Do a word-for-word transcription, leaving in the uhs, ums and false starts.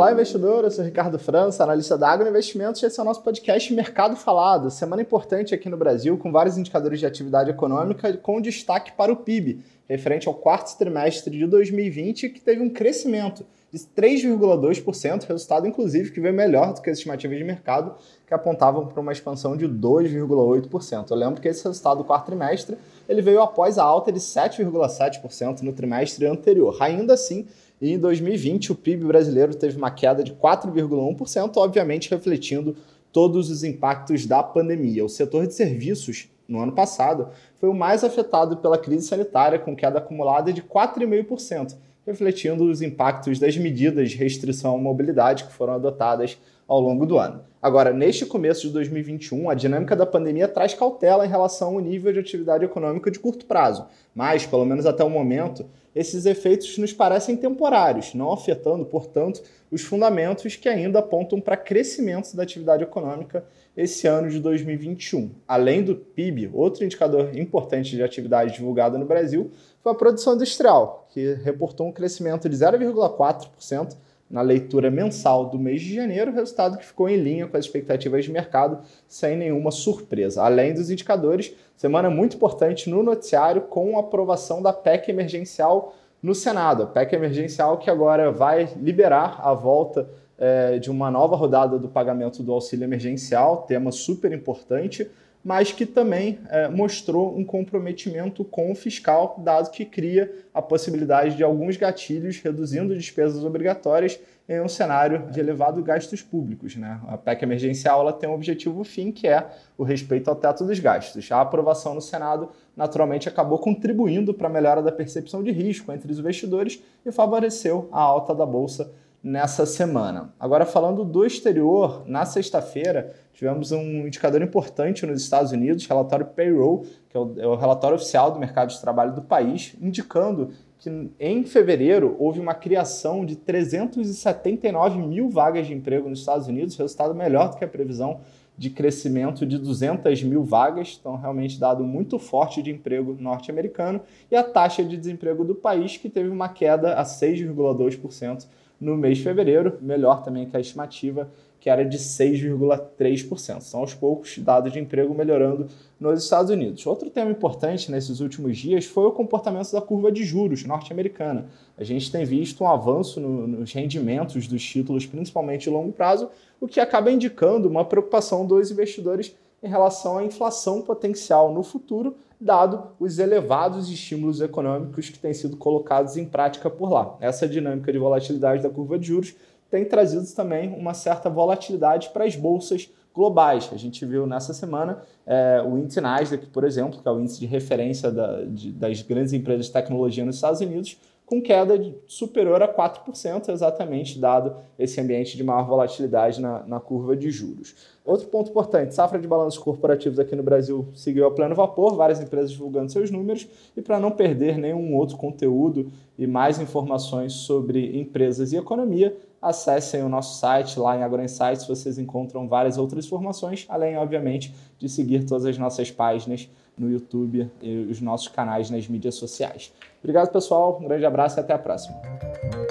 Olá, investidor, eu sou Ricardo França, analista da Agro Investimentos, e esse é o nosso podcast Mercado Falado. Semana importante aqui no Brasil, com vários indicadores de atividade econômica, com destaque para o P I B, referente ao quarto trimestre de dois mil e vinte, que teve um crescimento de três vírgula dois por cento, resultado inclusive que veio melhor do que as estimativas de mercado, que apontavam para uma expansão de dois vírgula oito por cento. Eu lembro que esse resultado do quarto trimestre ele veio após a alta de sete vírgula sete por cento no trimestre anterior. Ainda assim, em dois mil e vinte, o P I B brasileiro teve uma queda de quatro vírgula um por cento, obviamente refletindo todos os impactos da pandemia. O setor de serviços, no ano passado, foi o mais afetado pela crise sanitária, com queda acumulada de quatro vírgula cinco por cento, refletindo os impactos das medidas de restrição à mobilidade que foram adotadas ao longo do ano. Agora, neste começo de dois mil e vinte e um, a dinâmica da pandemia traz cautela em relação ao nível de atividade econômica de curto prazo, mas, pelo menos até o momento, esses efeitos nos parecem temporários, não afetando, portanto, os fundamentos que ainda apontam para crescimento da atividade econômica esse ano de dois mil e vinte e um. Além do P I B, outro indicador importante de atividade divulgado no Brasil foi a produção industrial, que reportou um crescimento de zero vírgula quatro por cento na leitura mensal do mês de janeiro, resultado que ficou em linha com as expectativas de mercado, sem nenhuma surpresa. Além dos indicadores, semana muito importante no noticiário com a aprovação da P E C emergencial no Senado. A P E C emergencial que agora vai liberar a volta é, de uma nova rodada do pagamento do auxílio emergencial, tema super importante, mas que também é, mostrou um comprometimento com o fiscal, dado que cria a possibilidade de alguns gatilhos reduzindo despesas obrigatórias em um cenário de elevado gastos públicos, né? A P E C emergencial ela tem um objetivo fim, que é o respeito ao teto dos gastos. A aprovação no Senado, naturalmente, acabou contribuindo para a melhora da percepção de risco entre os investidores e favoreceu a alta da Bolsa nessa semana. Agora, falando do exterior, na sexta-feira, tivemos um indicador importante nos Estados Unidos, relatório Payroll, que é o, é o relatório oficial do mercado de trabalho do país, indicando que em fevereiro houve uma criação de trezentos e setenta e nove mil vagas de emprego nos Estados Unidos, resultado melhor do que a previsão de crescimento de duzentas mil vagas, então realmente dado muito forte de emprego norte-americano, e a taxa de desemprego do país, que teve uma queda a seis vírgula dois por cento no mês de fevereiro, melhor também que a estimativa, que era de seis vírgula três por cento. São aos poucos dados de emprego melhorando nos Estados Unidos. Outro tema importante nesses últimos dias foi o comportamento da curva de juros norte-americana. A gente tem visto um avanço no, nos rendimentos dos títulos, principalmente de longo prazo, o que acaba indicando uma preocupação dos investidores em relação à inflação potencial no futuro, dado os elevados estímulos econômicos que têm sido colocados em prática por lá. Essa dinâmica de volatilidade da curva de juros tem trazido também uma certa volatilidade para as bolsas globais. A gente viu nessa semana é, o índice Nasdaq, por exemplo, que é o índice de referência da, de, das grandes empresas de tecnologia nos Estados Unidos, com queda superior a quatro por cento, exatamente dado esse ambiente de maior volatilidade na, na curva de juros. Outro ponto importante, safra de balanços corporativos aqui no Brasil seguiu a pleno vapor, várias empresas divulgando seus números, e para não perder nenhum outro conteúdo e mais informações sobre empresas e economia, acessem o nosso site, lá em AgroInsights vocês encontram várias outras informações, além, obviamente, de seguir todas as nossas páginas no YouTube e os nossos canais nas mídias sociais. Obrigado, pessoal, um grande abraço e até a próxima.